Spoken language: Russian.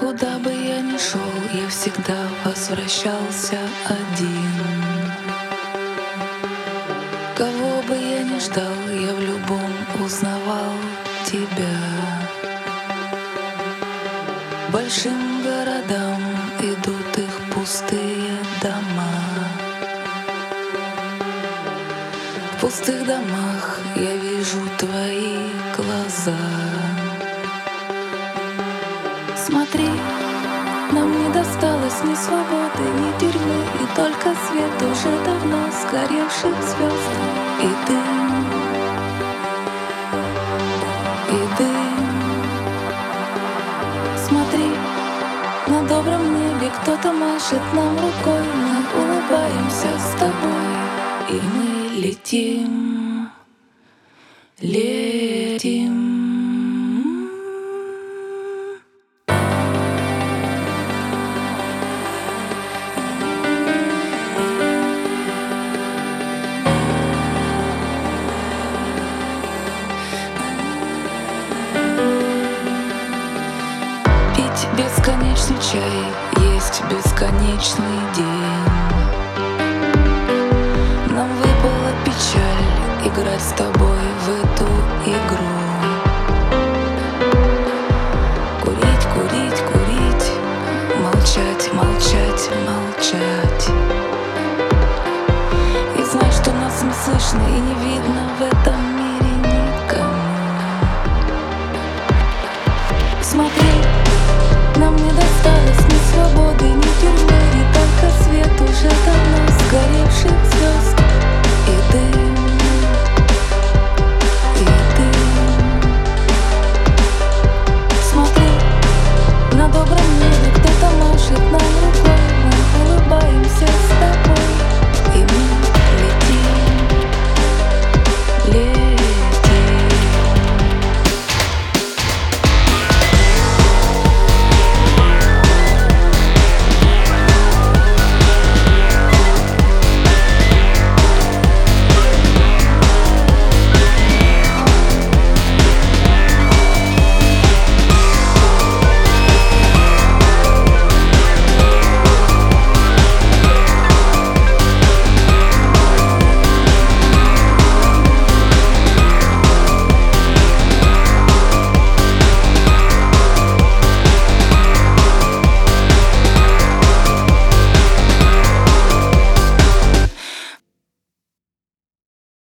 Куда бы я ни шел, я всегда возвращался один. Кого бы я ни ждал, я в любом узнавал тебя. Большим городам идут их пустые дома. В пустых домах я вижу твои глаза. Смотри, нам не досталось ни свободы, ни тюрьмы, и только свет уже давно сгоревших звезд. И дым, и дым. Смотри, на добром небе кто-то машет нам рукой. Мы улыбаемся с тобой, и мы летим, летим. Бесконечный чай, есть бесконечный день. Нам выпала печаль играть с тобой в эту игру. Курить, курить, курить, молчать, молчать, молчать. И знать, что нас не слышно и не видно в этом мире никому. Смотри, нам не досталось ни свободы, ни тюрьмы, и только свет уже давно сгоревших звезд.